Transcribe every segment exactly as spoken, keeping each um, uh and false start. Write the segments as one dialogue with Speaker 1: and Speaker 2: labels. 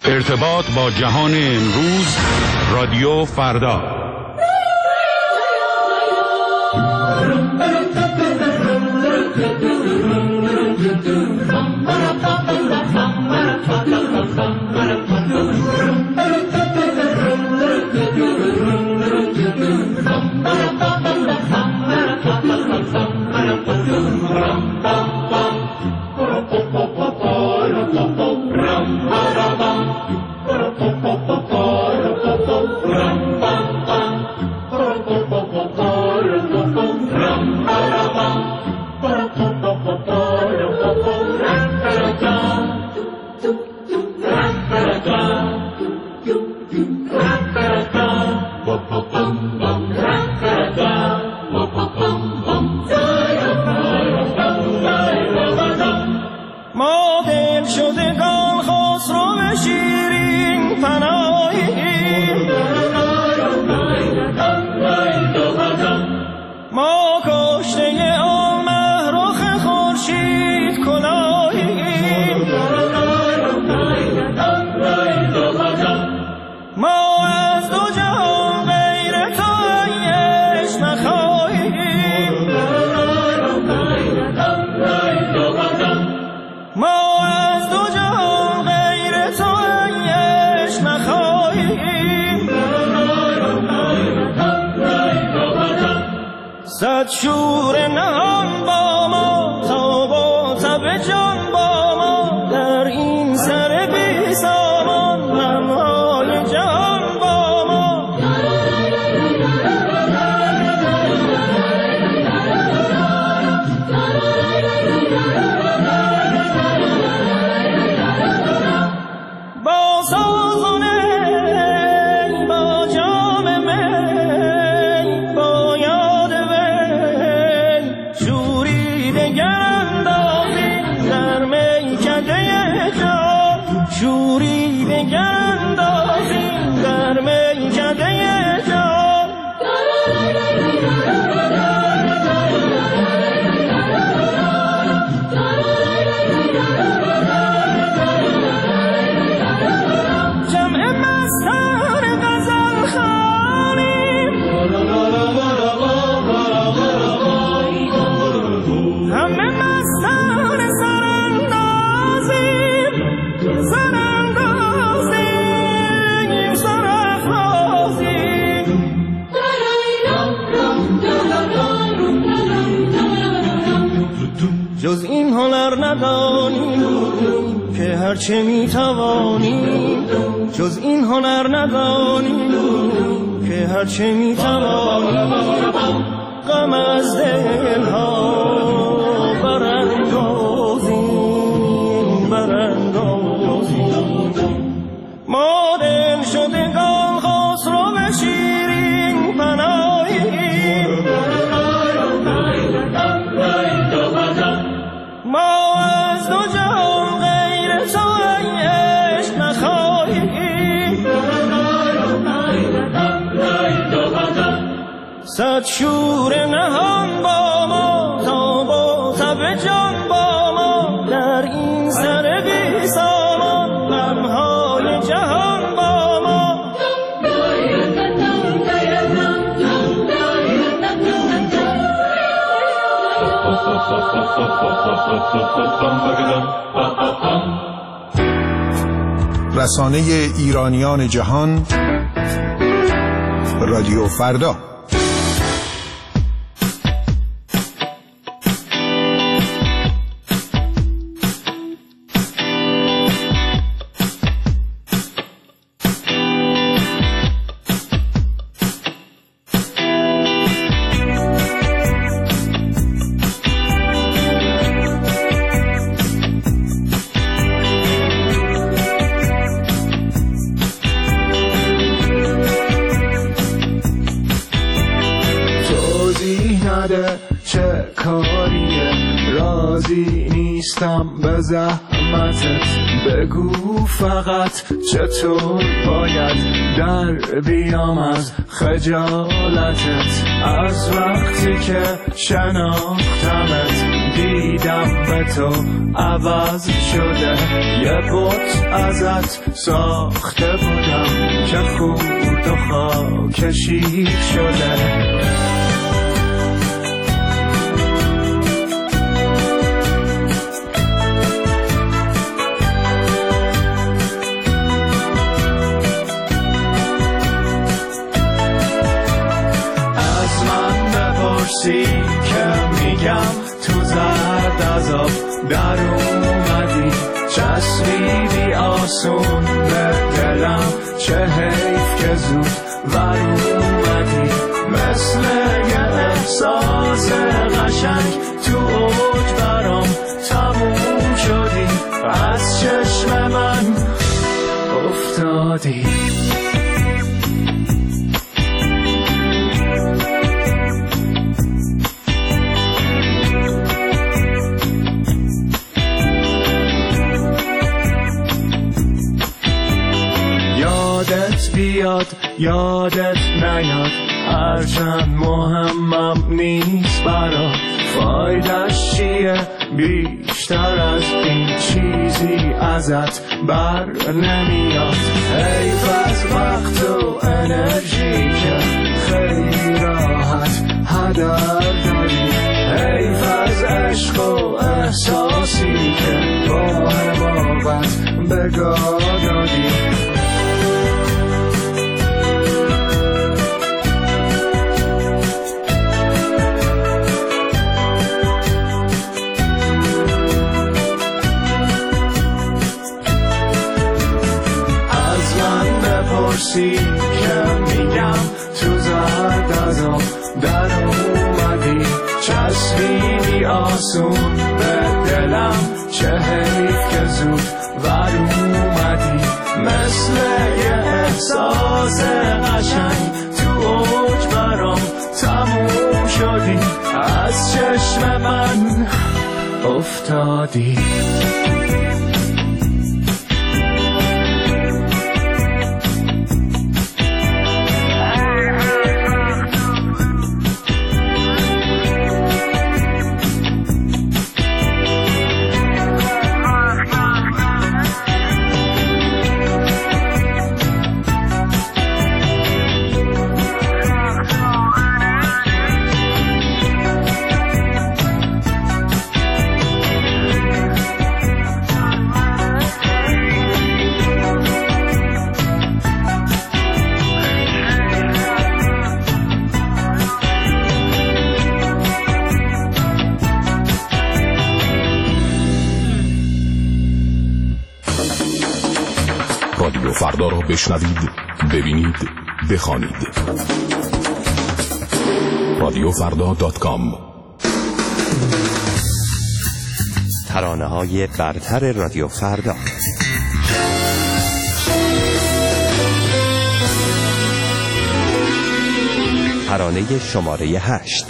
Speaker 1: ارتباط با جهان امروز، رادیو فردا.
Speaker 2: صد شور نهان با ما تا با تب جان با ما در این سر بی سامان غمهای جهان با ما. با سازونه با جام می با یاد شوری دگندازیم در میکده جان. جمع مستان غزل خوانیم همه مستان سراندازیم سراندازیم سرافرازیم. جز این هنر ندانیم که هرچه میتوانیم، جز این هنر ندانیم که هرچه میتوانیم غم از دلها براندازیم براندازیم. ما دل شدگان خسرو به شیرین پناهیم، ما از دو جهان غیر تو عشق نخواهیم. صد شور نهان با ما تا با تب جان با ما در این سر بی سامان غمهای جهان با ما.
Speaker 3: رسانه ایرانیان جهان، رادیو فردا.
Speaker 4: چه کاریه راضی نیستم به زحمتت، بگو فقط چطور باید در بیام از خجالتت. از وقتی که شناختمت دیدم به تو عوض شده، یه بت ازت ساخته بودم که خورد و خاکشی شده. که میگم تو زرد عذاب در اومدی، چسبیدی آسون به دلم، چه حیف که زود ور اومدی. مثل یه احساس قشنگ تو اوج برام تموم شدی، از چشم من افتادی. بیاد یادت نیاد، هرچند مهمم نیست برات، فایدش چیه بیشتر از این چیزی ازت بر نمیاد. حیف از وقت و انرژی که خیلی راحت هدر داری، حیف از عشق و احساسی که با حماقت بگاه دادی. که میگم تو زرد عذاب در اومدی، چسبیدی آسون به دلم، چه حیف که زود ور اومدی. مثل یه احساس قشنگ تو اوج برام تموم شدی، از چشم من افتادی.
Speaker 5: رادیو فردا را بشنوید، ببینید، بخوانید. رادیو فردا دات کام.
Speaker 6: ترانه‌های برتر رادیو فردا. ترانه شماره هشت.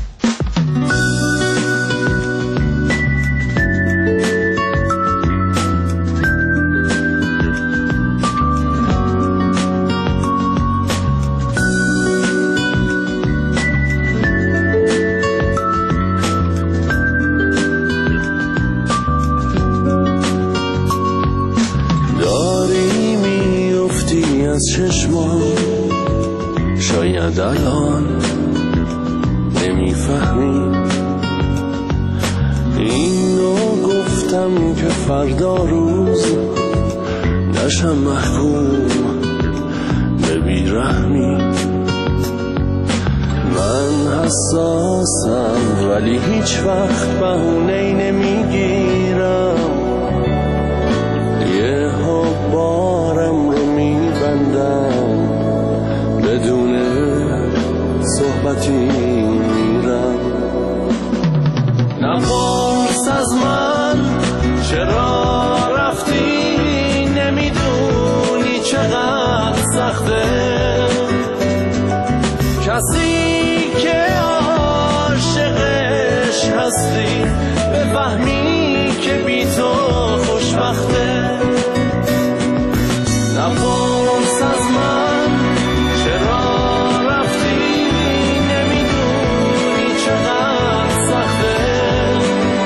Speaker 7: شاید الان نمیفهمی اینو گفتم که فردا روز نشم محکوم به بیرحمی. من حساسم ولی هیچ وقت بهونه‌ای نمیگیرم، یه ها بارم رو میبندم، بدون صحبتی میرم. نپرس از من چرا رفتی، نمیدونی چقدر سخته کسی که عاشقش هستی بفهمی که بی تو خوشبخته. نپرس از من چرا رفتی، نمیدونی چقدر سخته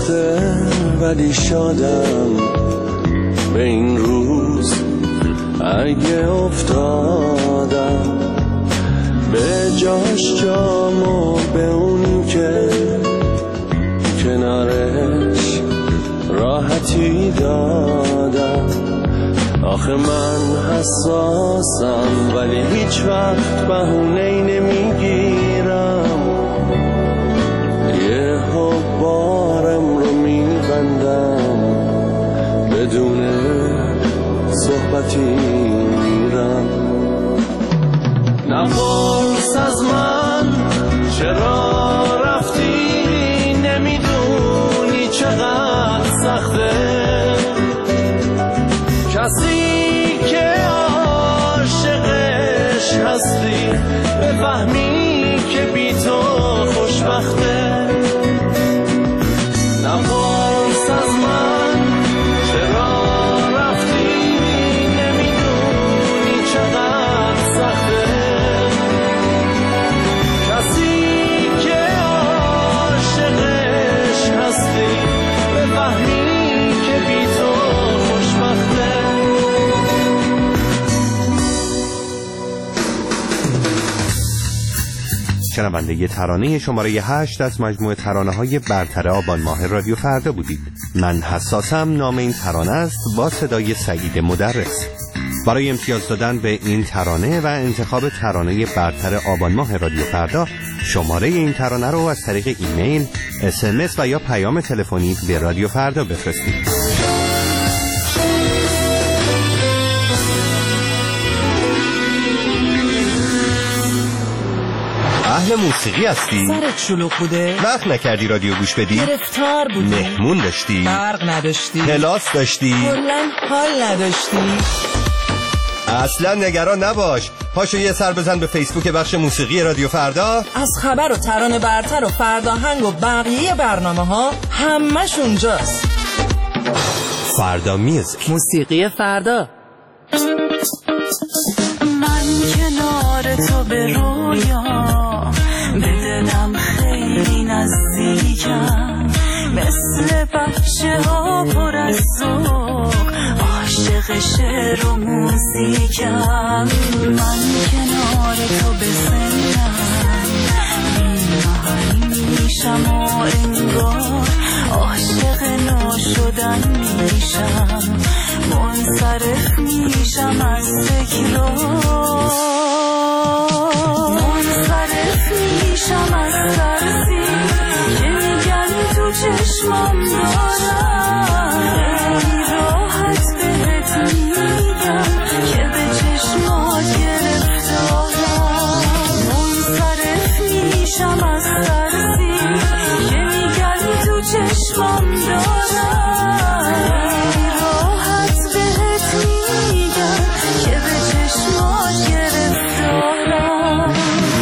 Speaker 7: سخته ولی شادم به این روز اگه افتادم به جاش جامو به اونی که کنارش راحتی دادم. آخه من حساسم ولی هیچ وقت بهونه‌ای نمیگیرم، یه بارم رو میبندم بدون صحبتی میرم. نپرس از من چرا رفتی، نمیدونی چقدر سخته کسی که عاشقش هستی بفهمی که بی تو خوشبخته. نپرس از من چرا رفتی، نمیدونی چقدر سخته کسی که عاشقش هستی بفهمی که بی تو خوشبخته.
Speaker 6: شنونده ترانه شماره هشت از مجموعه ترانه‌های برتر آبان ماه رادیو فردا بودید. من حساسم نام این ترانه است با صدای سعید مدرس. برای امتیاز دادن به این ترانه و انتخاب ترانه برتر آبان ماه رادیو فردا شماره این ترانه رو از طریق ایمیل، اس ام اس و یا پیام تلفنی به رادیو فردا بفرستید. اهل موسیقی هستی؟
Speaker 8: سرت شلوغ بوده؟
Speaker 6: وقت نکردی رادیو گوش بدی؟
Speaker 8: گرفتار بودی؟
Speaker 6: مهمون داشتی؟
Speaker 8: برق نداشتی؟
Speaker 6: کلاس داشتی؟
Speaker 8: کلاً حال نداشتی؟
Speaker 6: اصلا نگران نباش، پاشو یه سر بزن به فیسبوک بخش موسیقی رادیو فردا.
Speaker 8: از خبر و ترانه برتر و فرداهنگ و بقیه برنامه ها همش اونجاست.
Speaker 6: فردا میوزیک،
Speaker 8: موسیقی فردا.
Speaker 9: من کنار تو به رویا به دلم خیلی نزدیکم، مثل بچه ها پر از ذوق عاشق شعر و موزیکم. من کنار تو به سنم بی‌محل میشم و انگار عاشق نو شدن میشم، منصرف میشم از تکرار، منصرف میشم از ترسی که میگن تو چشمم دارم، راحت بهت میگم که به چشمات گرفتارم، منصرف میشم از ترسی که میگن تو چشمم دارم، راحت بهت میگم که به چشمات گرفتارم.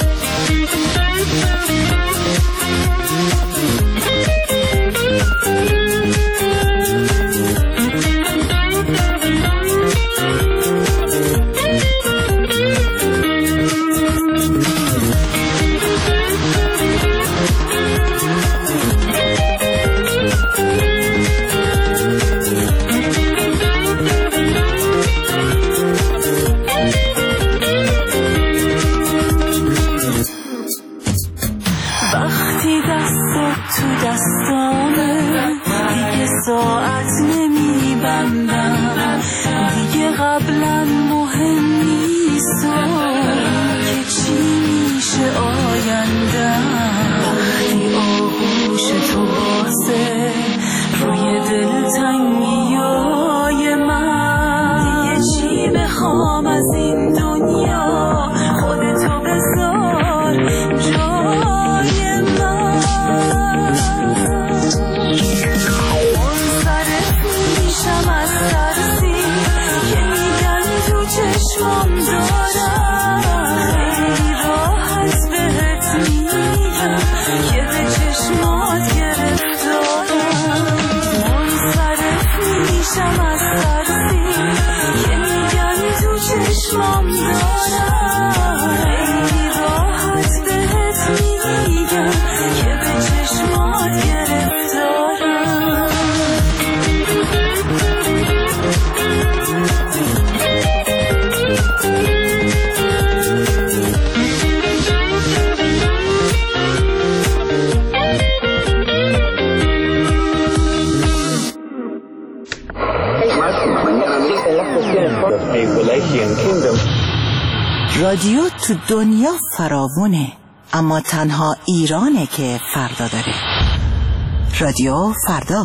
Speaker 9: وقتی دستت تو دستامه دیگه ساعت نمیبندم، دیگه قبلا مهم نیست که چی میشه آیندم. وقتی آغوش تو بازه روی دلتنگیای من، دیگه چی بخوام از این دنیا، خودتو بذار جای من. منصرف میشم از ترسی که میگن تو چشمم دارم، خیلی راحت بهت میگم
Speaker 10: رادیو تو دنیا فراوونه، اما تنها ایرانه که فردا داره. رادیو فردا.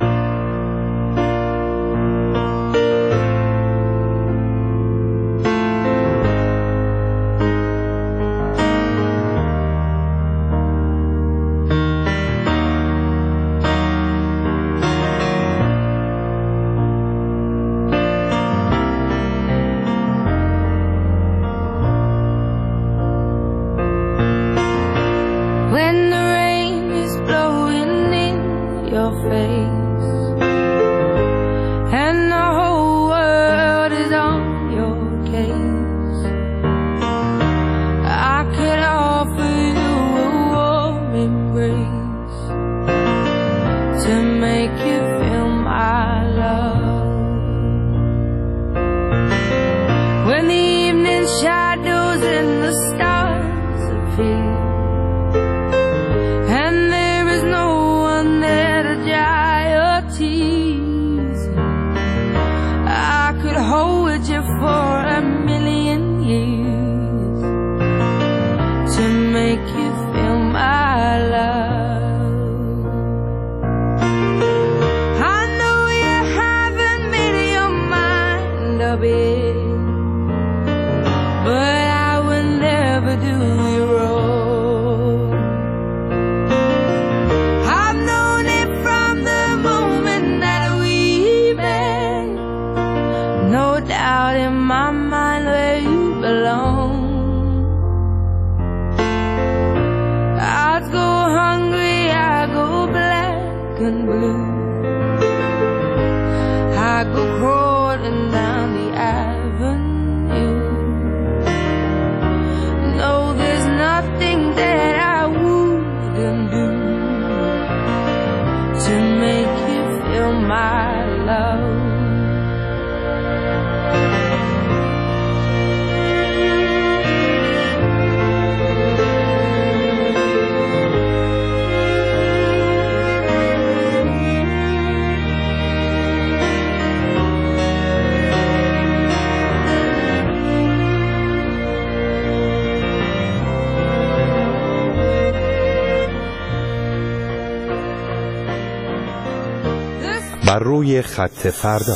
Speaker 6: بر روی خط فردا.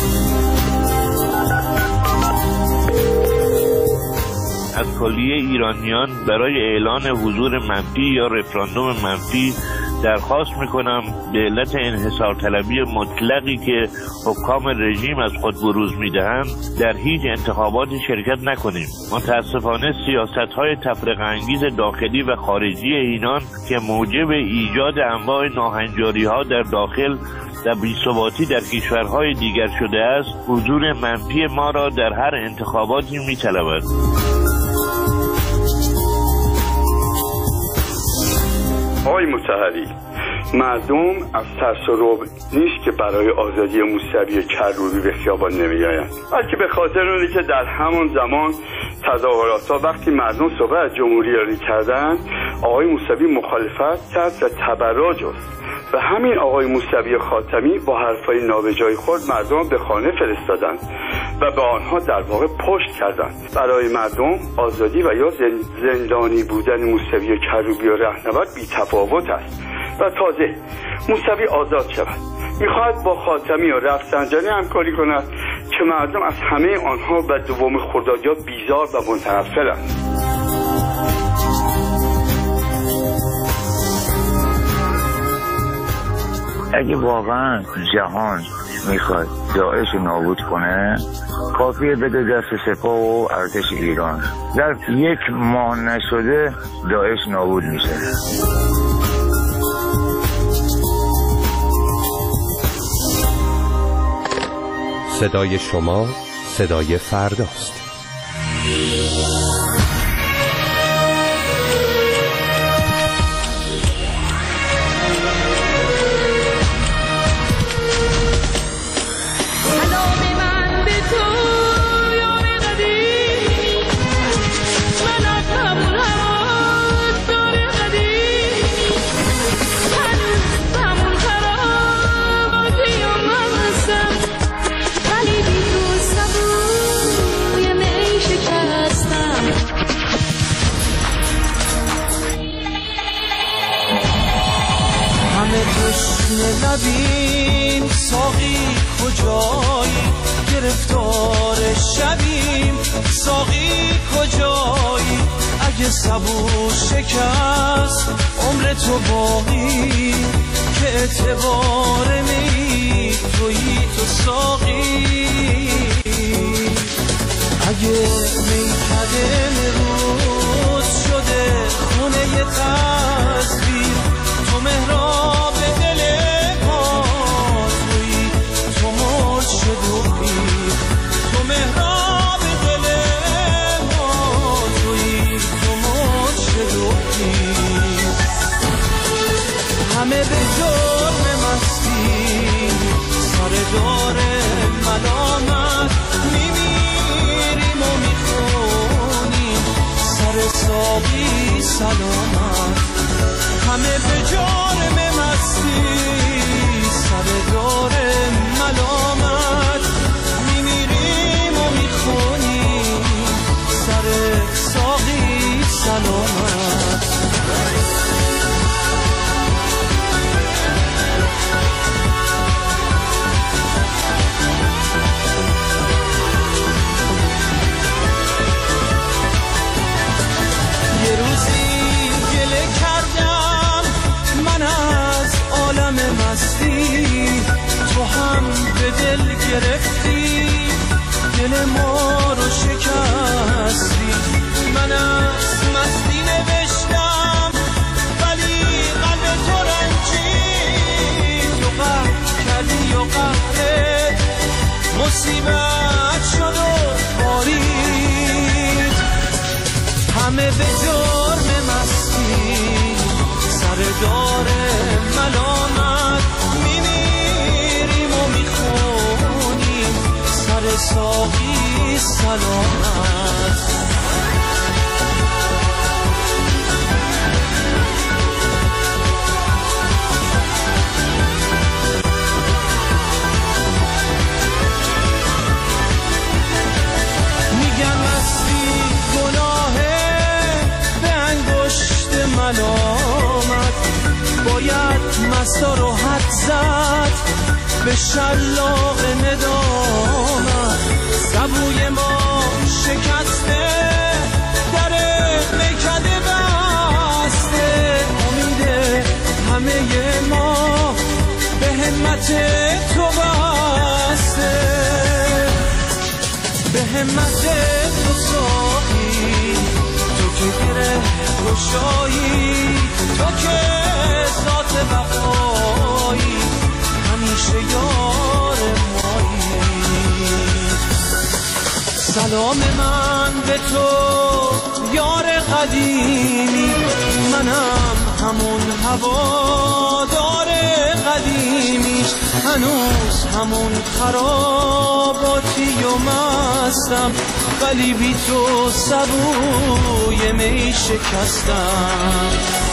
Speaker 11: از کلیه ایرانیان برای اعلان حضور منفی یا رفراندوم منفی درخواست میکنم به علت انحصار طلبی مطلقی که حکام رژیم از خود بروز میدهند در هیچ انتخاباتی شرکت نکنیم. متاسفانه سیاست‌های تفرقه انگیز داخلی و خارجی اینان که موجب ایجاد انواع ناهنجاری‌ها در داخل و بی‌ثباتی در کشورهای دیگر شده است، حضور منفی ما را در هر انتخاباتی می‌طلبد.
Speaker 12: آقای مطهری، مردم از ترس و رعب نیست که برای آزادی موسوی کروبی به خیابان نمی‌آیند، بلکه به خاطر اونی که در همون زمان تظاهرات‌ها وقتی مردم صحبت از جمهوری کردند، آقای موسوی مخالفت کرد و تبرع جست و همین آقای موسوی خاتمی با حرفای نابجای خود مردم به خانه فرستادند و به آنها در واقع پشت کردند. برای مردم آزادی و یا زندانی بودن موسوی کروبی و رهنورد بی تفاوت است و تازه موسوی آزاد شود میخواهد با خاتمی و رفسنجانی همکاری کند که مردم از همه آنها و دوم خردادیا بیزار و متنفرند.
Speaker 13: اگه واقعا جهان میخواد داعش نابود کنه، کافیه بده دست سپاه و ارتش ایران. در یک ماه نشده داعش نابود میشه.
Speaker 6: صدای شما صدای فرداست.
Speaker 7: لبیم ساقی کجایی گرفتار شبیم ساقی کجایی اگه صبور شکست عمر تو باقی که اعتبار می تویی تو ساقی اگه میکده روز شده خونه تصویر تو محراب دل ما تویی تو مرشد و پیر تو محراب دل ما تویی تو مرشد و پیر همه به جرم مستی سر دار ملامت میمیریم و میخونیم سر ساقی سلامت همه به جرم مستی سر دار ملامت میمیریم و میخونیم سر ساقی سلامت یه روزی گله کردم من از عالم مستی تو هم به دل گرفتی دل ما رو شکستی من از مستی نوشتم ولی قلب تو رنجید تو قهر کردی و قهرت مصیبت شد و بارید همه به جرم مستی سر دار ملامت میمیریم و میخونیم سر ساقی سلامت میگن مستی گناهه به انگشت ملامت باید مستا رو حد زد به شلاق ندامت سبوی ما شکسته در میکده بسته امید همه ما به همت تو بسته به همت تو ساقی تو که گره گشایی تو که ذات وفایی همیشه یار مایی سلام من به تو یار قدیمی منم همون هوادار قدیمی هنوز همون خراباتی و مستم ولی بی تو سبوی می شکستم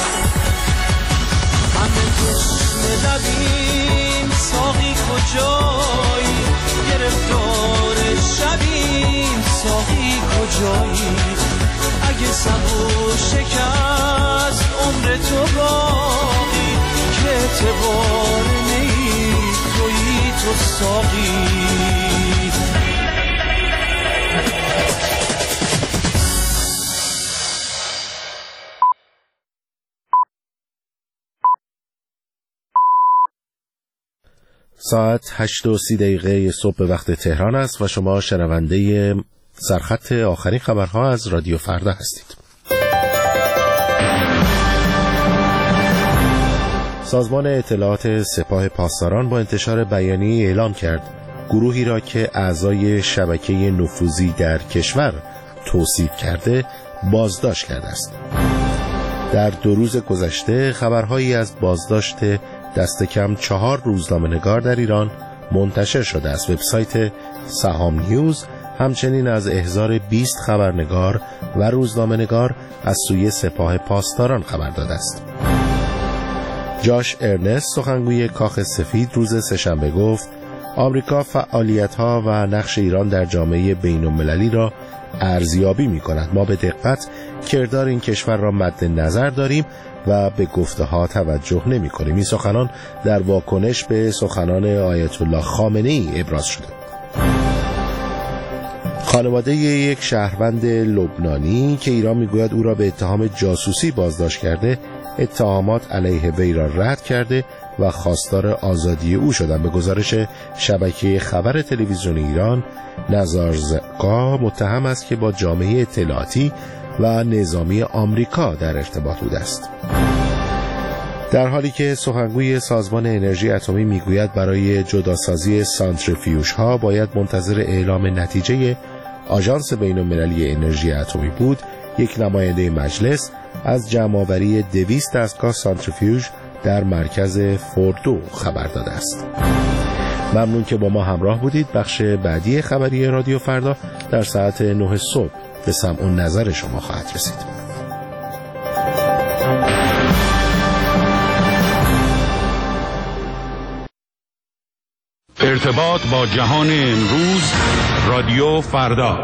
Speaker 7: همه تشنه لبیم ساقی کجایی گرفتار شبیم ساقی کجایی اگه سبو شکست عمر تو باقی که اعتبار نی تویی تو ساقی
Speaker 14: ساعت هشت و سی دقیقه صبح به وقت تهران است و شما شنونده سرخط آخرین خبرها از رادیو فردا هستید. سازمان اطلاعات سپاه پاسداران با انتشار بیانیه اعلام کرد گروهی را که اعضای شبکه نفوذی در کشور توصیف کرده بازداشت کرده است. در دو روز گذشته خبرهایی از بازداشت دست کم چهار روزنامه‌نگار در ایران منتشر شده است. وبسایت سهام نیوز همچنین از احضار بیست خبرنگار و روزنامه‌نگار از سوی سپاه پاسداران خبر داده است. جاش ارنست سخنگوی کاخ سفید روز سه‌شنبه گفت آمریکا فعالیت‌ها و نقش ایران در جامعه بین‌المللی را ارزیابی می‌کند. ما به دقت کردار این کشور را مد نظر داریم و به گفته‌ها توجه نمی‌کنیم. این سخنان در واکنش به سخنان آیت الله خامنه‌ای ابراز شده. خانواده یک شهروند لبنانی که ایران میگوید او را به اتهام جاسوسی بازداشت کرده، اتهامات علیه وی را رد کرده و خواستار آزادی او شدند. به گزارش شبکه خبر تلویزیون ایران، نزارزکا متهم است که با جامعه اطلاعاتی و نظامی آمریکا در ارتباط بوده است. در حالی که سخنگوی سازمان انرژی اتمی میگوید برای جداسازی سانتریفیوژ ها باید منتظر اعلام نتیجه آژانس بین‌المللی انرژی اتمی بود، یک نماینده مجلس از جمع‌آوری دویست دستگاه سانتریفیوژ در مرکز فوردو خبر داده است. ممنون که با ما همراه بودید. بخش بعدی خبری رادیو فردا در ساعت نه صبح به سمع و نظر شما خواهد رسید.
Speaker 1: ارتباط با جهان امروز، رادیو فردا.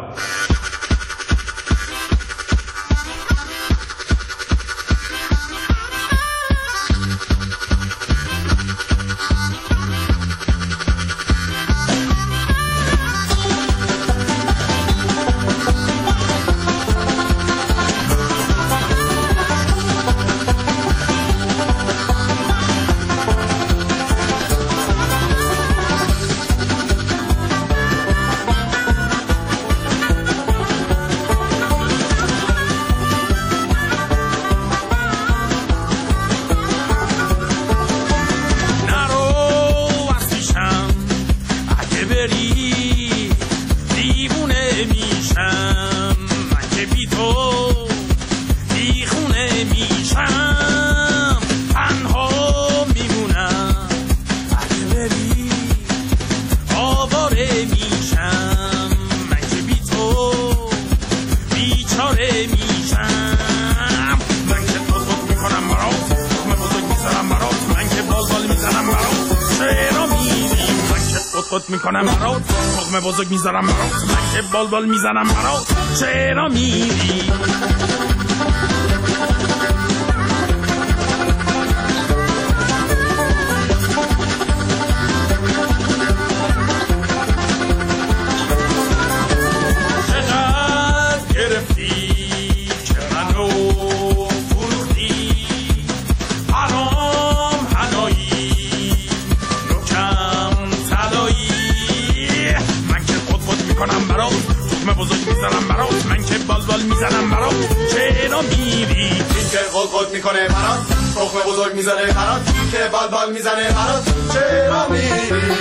Speaker 15: میکنم برات تخم بزرگ میذارم برات من که بال بال میزنم برات چرا میری چقدر گرفتی که منو فروختی حرام حلایی نوکم تلایی من که خود خود میکنم برات تخم بزرگ میزنم برات من که بال بال میزنم برات چرا میری این که خود خود میکنه برات تخم بزرگ میزنه برات که بال بال میزنه برات چرا میری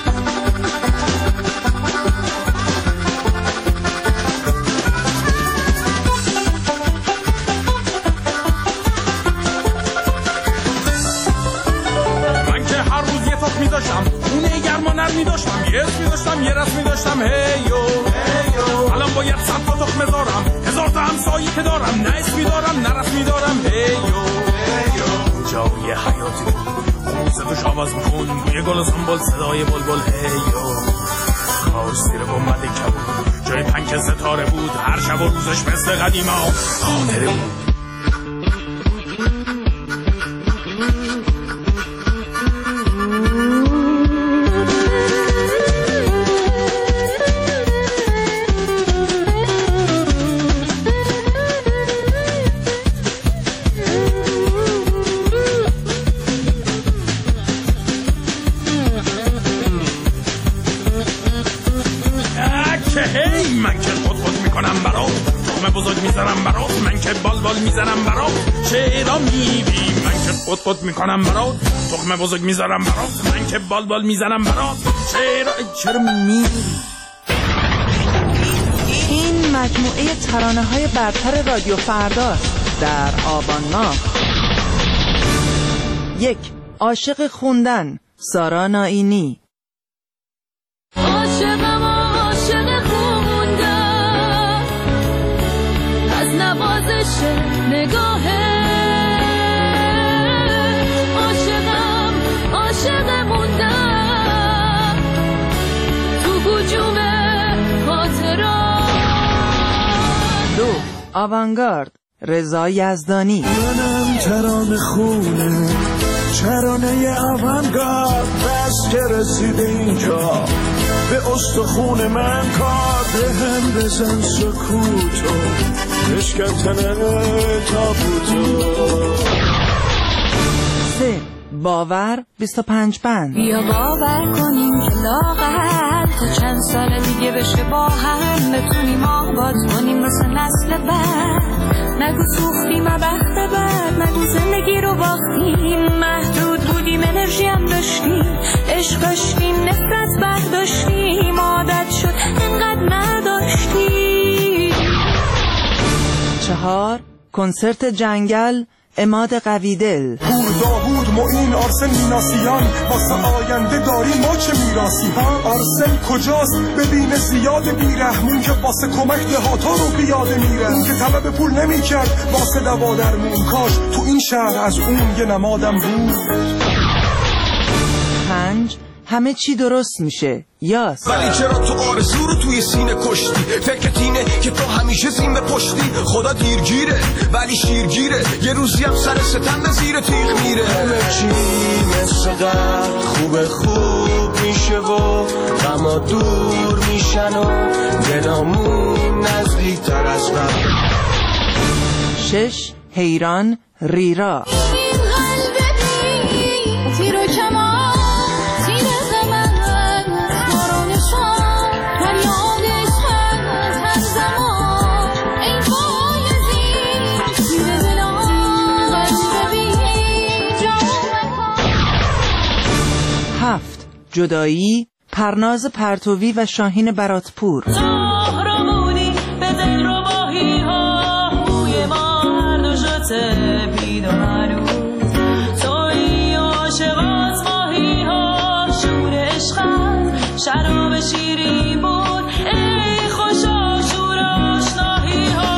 Speaker 15: می‌داشتم اونه گرما نر می‌داشتم یه اسم می‌داشتم یه رسم می‌داشتم هیو هیو الان باید صد تا تخم بذارم هزار تا همسایه که دارم نه اسم می‌دارم نه رسم می‌دارم هیو هیو جای حیاتی بود صداش آواز می‌خون بوی گل و سنبل صدای بلبل هیو کاش زیر گنبد کبود جای پنک ستاره بود هر شب و روزش مثل قدیما خاطره بود میزنم برات من که بال بال میزنم برات چرا میری من که خود خود میکنم برات تخم بزرگ میذارم برات من که بال بال میزنم برات چرا چرا میری
Speaker 10: این مجموعه ترانه های برتر رادیو فردا در آبان ماه. یک، عاشق خوندن، سارا نائینی.
Speaker 9: عاشقم عاشق خوندن از نوازش نگاهه عاشقم عاشق موندن
Speaker 8: آوانگارد رضا یزدانی.
Speaker 4: منم ترانه خونه ترانه آوانگارد، بس که رسید اینجا به استخون من کار، به هم بزن سکوتو بشکن تنه تابوتو.
Speaker 8: سه باور بیست و پنج بند.
Speaker 9: بیا باور کنیم که لاغر تا چند سال دیگه بشه با هم بتونیم آباد کنیم مثل نسل بعد. نگو سوختیم بخت بعد، نگو زندگی رو باختیم، محدود بودیم انرژی هم داشتیم، عشق داشتیم نفرت برداشتیم، عادت شد انقدر نداشتیم.
Speaker 8: چهار کنسرت جنگل عماد قویدل.
Speaker 16: پور داوود معین آرسل میناسیان، واسه آینده داریم ما چه میراسی ها. آرسل کجاست ببینه زیاد بیرحمون که واسه کمک دهاتا رو بیاده میره، اون که طلب پول نمیکرد واسه دوا درمون، کاش تو این شهر از اون یه نمادم بود.
Speaker 8: پنج همه چی درست میشه یاس.
Speaker 17: ولی چرا تو آرزو رو توی سینه کشتی؟ فکرت اینه که تو همیشه زین به پشتی، خدا دیرگیره ولی شیرگیره، یه روزی هم سر ستم به زیر تیغ میره.
Speaker 4: همه چی مثل قبل خوب خوب میشه و غما دور میشن و دلامون نزدیک تر از قبل.
Speaker 8: شش حیران ریرا. هفت جدایی پرناز پرتوی و شاهین براتپور.
Speaker 7: زهرمونی به دل رو باهی ها، موی ما هر دو شده بید و هنوز توی عاشقات ماهی ها، شور عشقت شراب شیری بود ای خوشا شور آشناهی ها.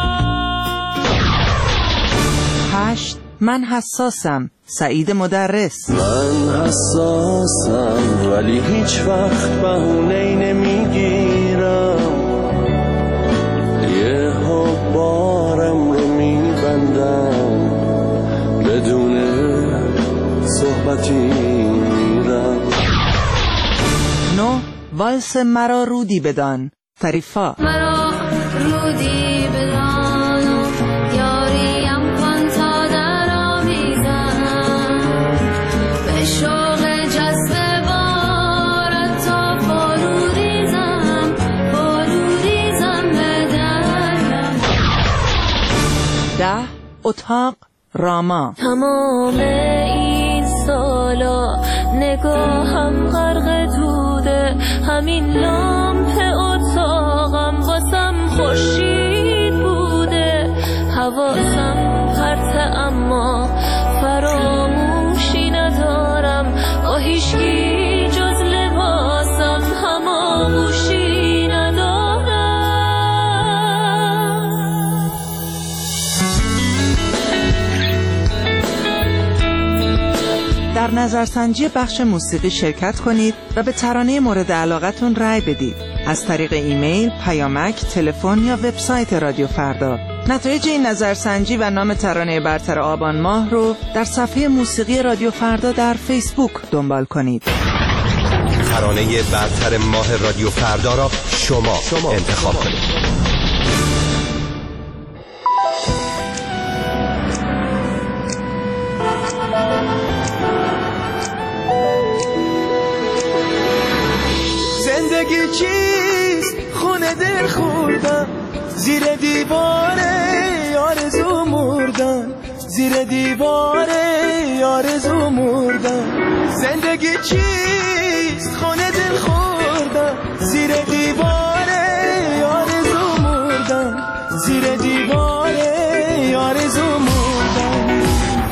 Speaker 8: هشت من حساسم سعید مدرس.
Speaker 4: من حساسم ولی هیچ وقت بهونه‌ای نمیگیرم، یه ها بارم رو میبندم بدون صحبتی میرم.
Speaker 8: نه والس مرا رودی بدان فریفا.
Speaker 9: مرا رودی بدان یاریم کن تا در آویزم، به شوق جذب بارت تا فروریزم فروریزم به درم.
Speaker 8: ده اتاق راما.
Speaker 9: تمام این سالا نگاهم غرق دوده، همین لامپ اتاقم واسم خورشید بوده، حواسم پرته اما فراموشی ندارم، با هیچکی جز لباسم هماغوشی ندارم.
Speaker 8: در نظرسنجی بخش موسیقی شرکت کنید و به ترانه مورد علاقتون رأی بدید از طریق ایمیل، پیامک، تلفن یا وبسایت رادیو فردا. نتایج این نظرسنجی و نام ترانه برتر آبان ماه رو در صفحه موسیقی رادیو فردا در فیسبوک دنبال کنید.
Speaker 6: ترانه برتر ماه رادیو فردا را شما, شما انتخاب کنید.
Speaker 4: زندگی چیست خونه دل خوردم، زیر دیواره آرزو مردم، زیر دیواره آرزو مردم. زندگی چیست خونه دل خوردم، زیر دیواره آرزو مردم، زیر دیواره آرزو مردم.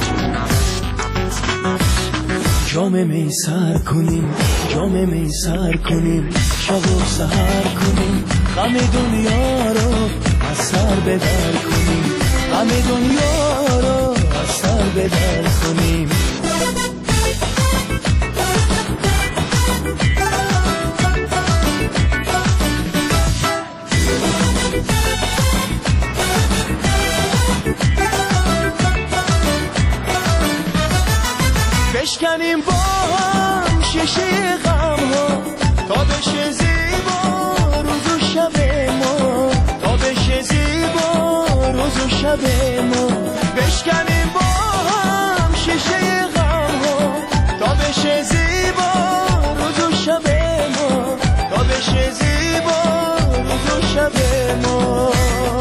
Speaker 4: جام می سر کنیم، جام می سر کنیم، شب و سحر کنیم، غم دنیا رو از سر بدر کنیم، غم دنیا رو از سر بدر کنیم. شیشه غم ها تا بشه زیبا روز و شب ما، تا بشه زیبا روز و شب ما، بشکنیم با هم شیشه غم ها تا بشه زیبا روز و شب ما، تا بشه زیبا روز و شب ما.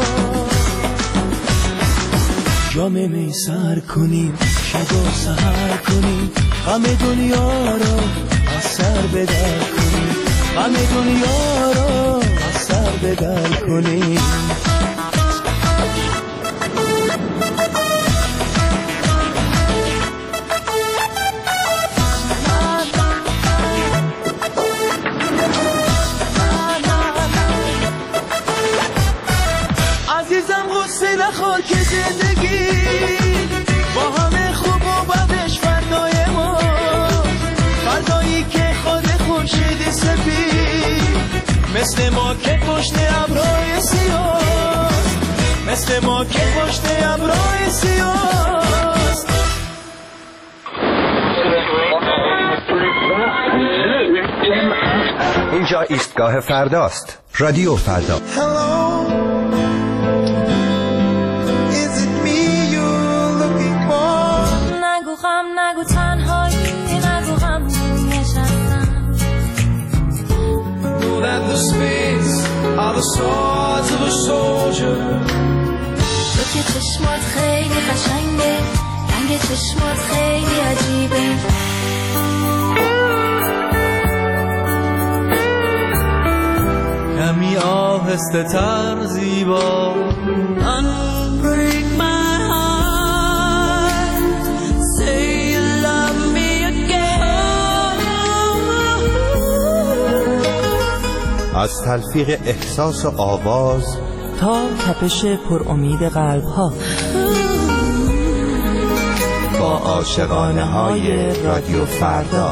Speaker 4: جام می سر کنیم شب و سحر کنیم، غم دنیا رو از سر بدر کنیم، غم دنیا رو از سر بدر کنیم. عزیزم غصه نخور که زندگی با همه خوب و بدش فردای ما، فردایی که خود خورشید سپید مثل ما که پشت ابرهای سیاه، مثل ما که پشت ابرهای سیاه.
Speaker 6: اینجا ایستگاه فرداست، رادیو فردا.
Speaker 9: نگو غم نگو تنهایی، نگو غم نشستم.
Speaker 4: Know that the spades are the swords of a soldier.
Speaker 9: تو که چشمات خیلی قشنگه، رنگ چشمات خیلی عجیبه.
Speaker 4: کمی آهسته تر زیبا.
Speaker 7: Unbreak my heart, say you love me again.
Speaker 6: از تلفیق احساس و آواز
Speaker 8: تا تپش پر امید قلب ها،
Speaker 6: با عاشقانه های رادیو فردا.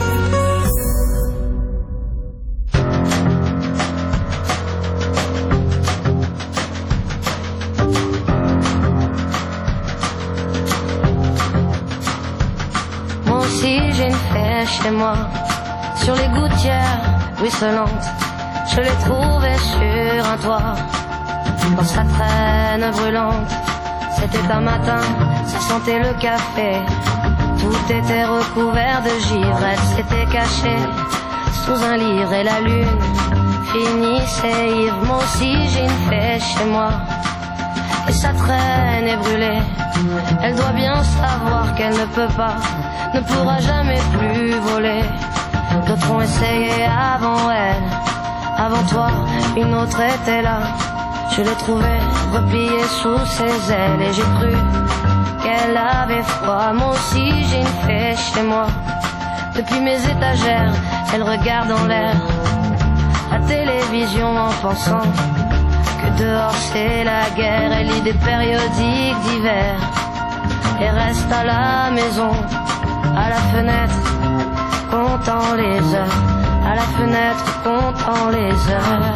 Speaker 18: J'ai une fée chez moi, sur les gouttières ruisselantes, je l'ai trouvée sur un toit, dans sa traîne brûlante. C'était un matin, ça sentait le café, tout était recouvert de givre. Elle s'était cachée sous un livre et la lune finissait ivre. Moi aussi j'ai une fée chez moi, et sa traîne est brûlée. Elle doit bien savoir qu'elle ne peut pas, ne pourra jamais plus voler. D'autres ont essayé avant elle, avant toi, une autre était là. Je l'ai trouvée repliée sous ses ailes et j'ai cru qu'elle avait froid. Moi aussi j'ai une fée chez moi, depuis mes étagères, elle regarde en l'air la télévision en pensant que dehors c'est la guerre. Elle lit des périodiques d'hiver et reste à la maison, à la fenêtre, comptant les heures, à la fenêtre, comptant les heures.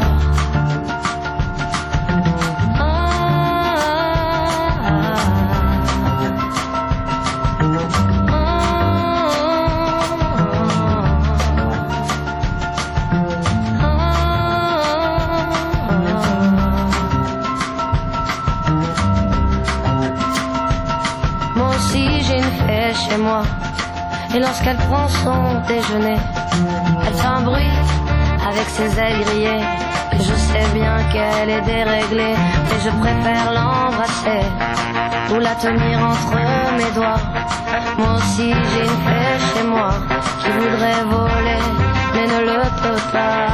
Speaker 18: Moi aussi j'ai une fée chez moi, et lorsqu'elle prend son déjeuner, elle fait un bruit avec ses ailes grillées. Et je sais bien qu'elle est déréglée, mais je préfère l'embrasser ou la tenir entre mes doigts. Moi aussi j'ai une fée chez moi qui voudrait voler, mais ne le peut pas.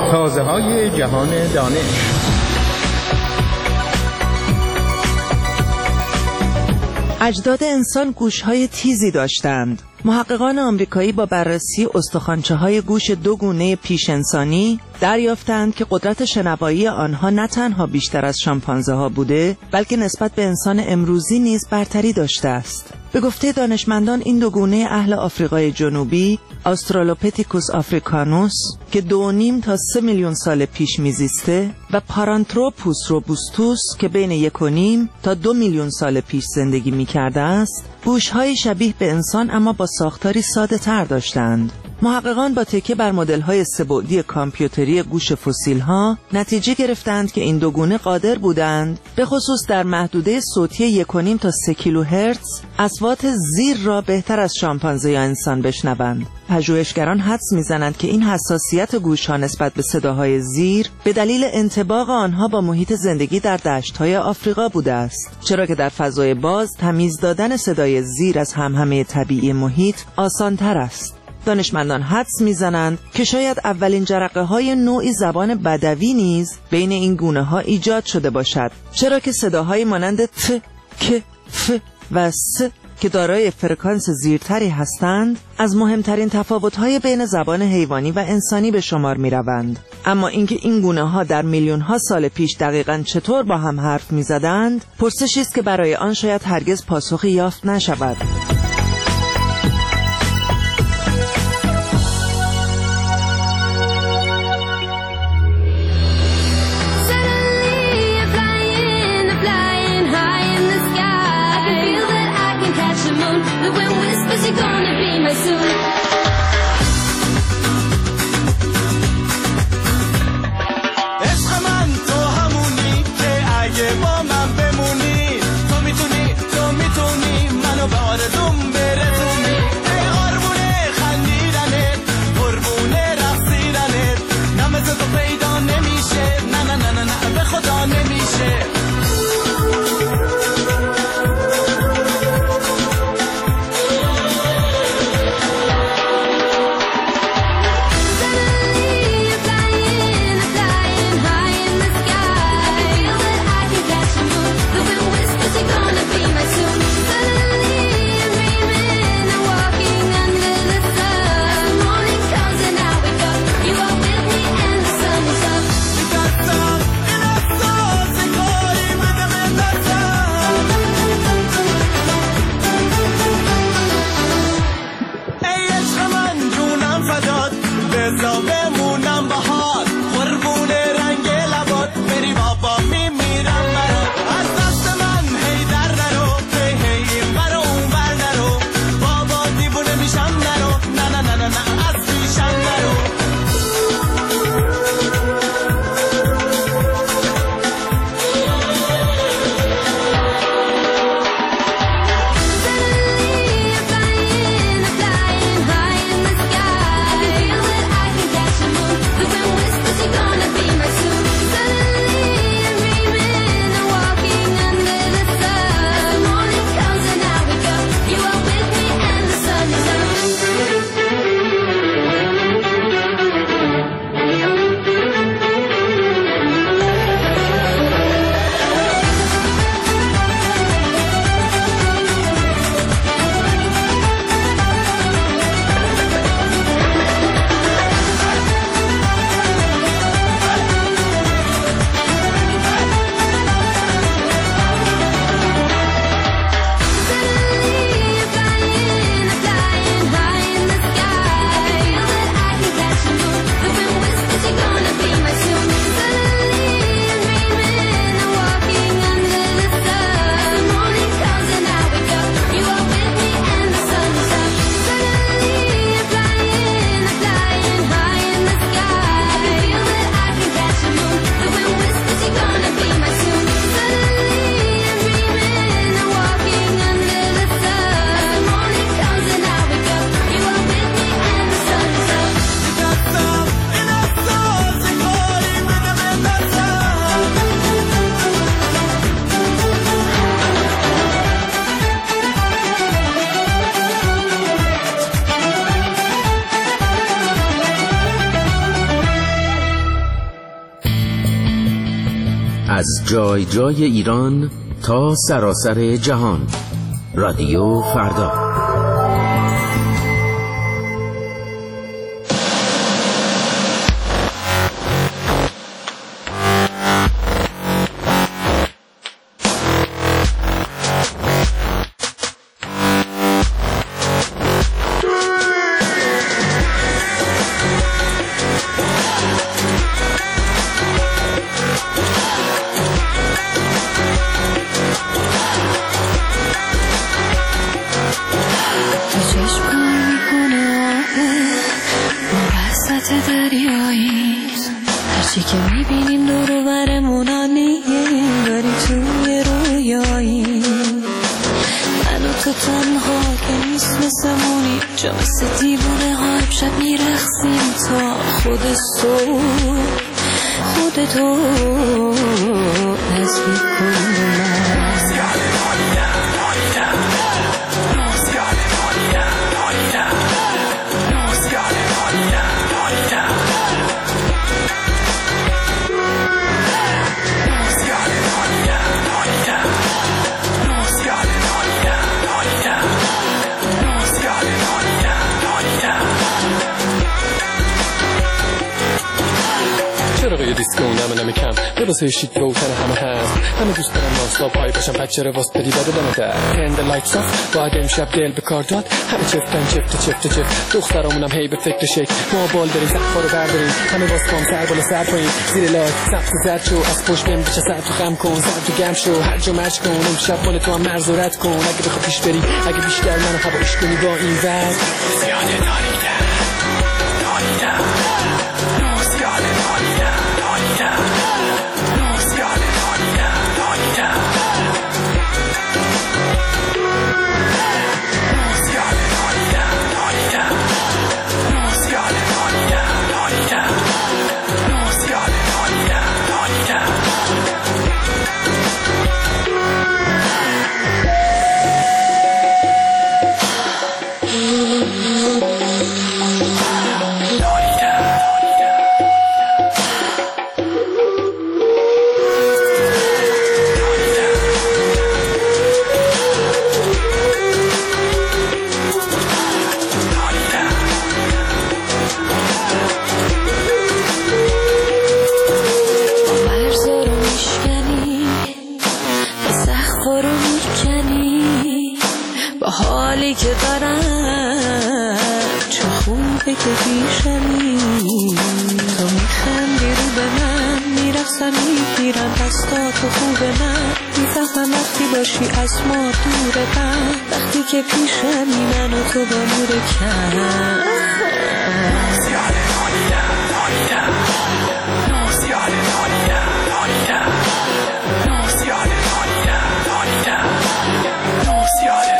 Speaker 3: تازه های جهان دانش.
Speaker 8: اجداد انسان گوش‌های تیزی داشتند. محققان آمریکایی با بررسی استخوانچه‌های گوش دو گونه پیش انسانی دریافتند که قدرت شنوایی آنها نه تنها بیشتر از شامپانزه‌ها بوده، بلکه نسبت به انسان امروزی نیز برتری داشته است. به گفته دانشمندان این دو گونه اهل آفریقای جنوبی، آسترالوپیتیکوس آفریکانوس که دو نیم تا سه میلیون سال پیش میزیسته و پارانتروپوس روبوستوس که بین یک و نیم تا دو میلیون سال پیش زندگی میکرده است، گوش‌های شبیه به انسان اما با ساختاری ساده تر داشتند. محققان با تکیه بر مدل‌های سه‌بعدی کامپیوتری گوش فسیل‌ها نتیجه گرفتند که این دو گونه قادر بودند به خصوص در محدوده صوتی یک و نیم تا سه کیلوهرتز اصوات زیر را بهتر از شامپانزه یا انسان بشنوند. پژوهشگران حدس می‌زنند که این حساسیت گوش‌ها نسبت به صداهای زیر به دلیل انطباق آنها با محیط زندگی در دشت‌های آفریقا بوده است، چرا که در فضای باز تمیز دادن صدای زیر از همهمه طبیعی محیط آسان‌تر است. دانشمندان حدس میزنند که شاید اولین جرقه های نوعی زبان بدوی نیز بین این گونه ها ایجاد شده باشد، چرا که صداهای مانند ت، ک، ف و س که دارای فرکانس زیرتری هستند از مهمترین تفاوت‌های بین زبان حیوانی و انسانی به شمار می‌روند. اما اینکه این گونه‌ها در میلیون‌ها سال پیش دقیقاً چطور با هم حرف می‌زدند، پرسشی است که برای آن شاید هرگز پاسخی یافت نشود.
Speaker 2: با من بمونی، تو میتونی تو میتونی منو به آرزوم
Speaker 19: از جای جای ایران تا سراسر جهان. رادیو فردا.
Speaker 20: واسه شیک رو تن همه هست همه دوست دارم ناستا پای باشم بچه رو واسه بدی بده دمه در هند لایت آف باید امشب دل به کار داد همه چفتن چفت چفت چفت دخترامونم هی به فکر شک ما بال بریم زخفا رو برداریم همه باز کام سر بالا سر پایین زیر لایت سبت زد شو از پشت بیم بچه سر تو خم کن سر تو گم شو هر جا مرج کن امشب مال تو هم مرز و رد کن اگه بخوا پیش بری اگه بیشتر منو هوایش کنی با این وز زیاده داریدم داریدم نوزگاله داریدم داریدم
Speaker 9: که دارم چه خوبه که پیشمی تو میخندی رو به من میرخصم میگیرم دستاتو خوب من میفهمم وقتی باشی از ما دور من وقتی که پیشمی منو تو با نور کم نوزگاله نالیدم نالیدم نوزگاله نالیدم نالیدم نوزگاله نالیدم نالیدم نوزگاله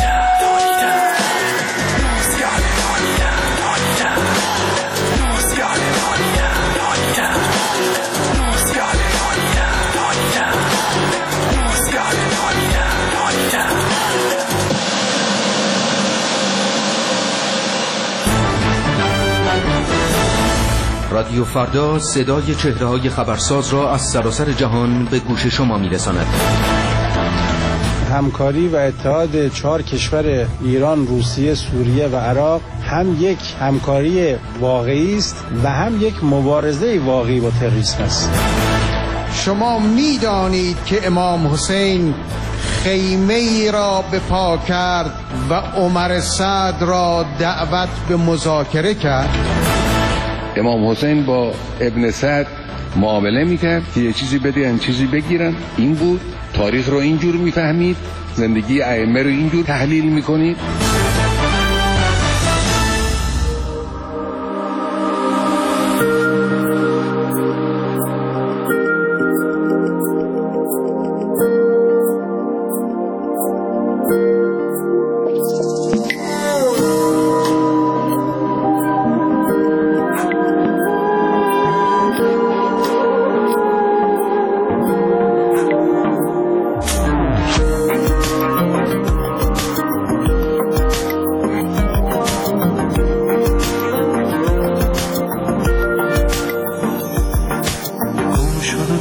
Speaker 19: رادیو فردا صدای چهره‌های خبرساز را از سراسر جهان به گوش شما می‌رساند.
Speaker 21: همکاری و اتحاد چهار کشور ایران، روسیه، سوریه و عراق هم یک همکاری واقعی است و هم یک مبارزه واقعی با تروریسم است.
Speaker 3: شما می‌دانید که امام حسین خیمه ای را به پا کرد و عمر سعد را دعوت به مذاکره کرد.
Speaker 22: امام حسین با ابن سعد معامله میکرد که یه چیزی بدهن چیزی بگیرن. این بود. تاریخ رو اینجور میفهمید، زندگی ائمه رو اینجور تحلیل میکنید.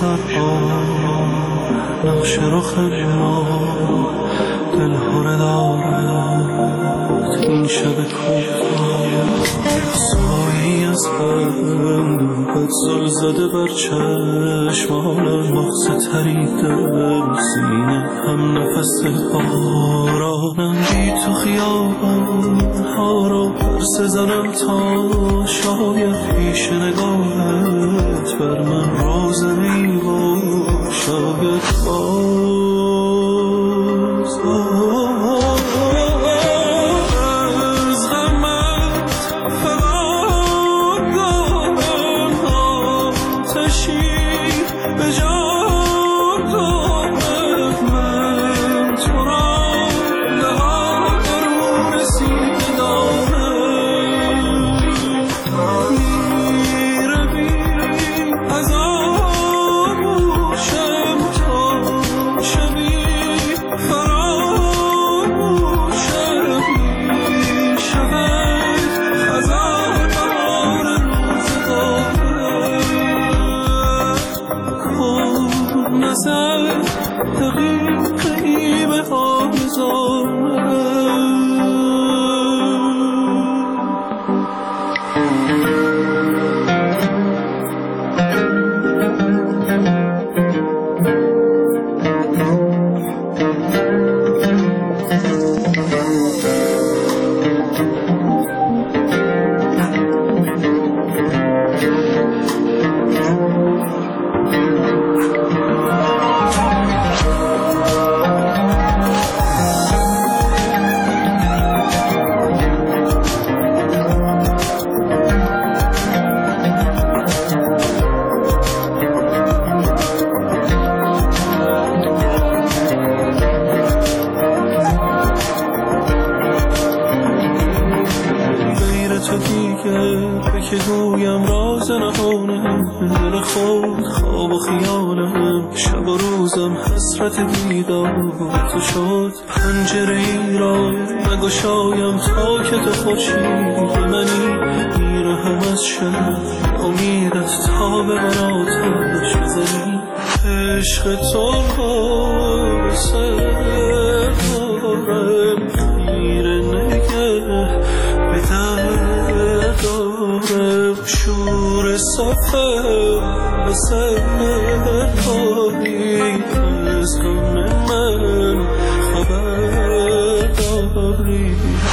Speaker 5: درها نقش رخ ما دل هره دارد این شب کوتاه سایه‌ای از هم دورت زل زده بر چشمانم مغز تریدم سینه هم نفس بارانم بی تو خیابان ها را پرسه زنم تا شاید پیش نگاهت بر من راز نیوا شاید باز از غمت فقط دارم آتشی به جان دارم من تو را نهار رو رسیده دارم میره بیری از آغوشم تا شبی فراموشم میشود خزان بهار روزگارم کن نظر دقیقی به آرزوام که گویم راز نهانم دل خود خواب و خیالم شب و روزم حسرت دیدار تو شد پنجره ای را نگشایم تا که تو خورشید منی میرهم از شب امیدت تا به من آتش بزنی عشق تو را سر دارم خیره نگه به در دارم شور سفر به سر داری از غم من خبر داری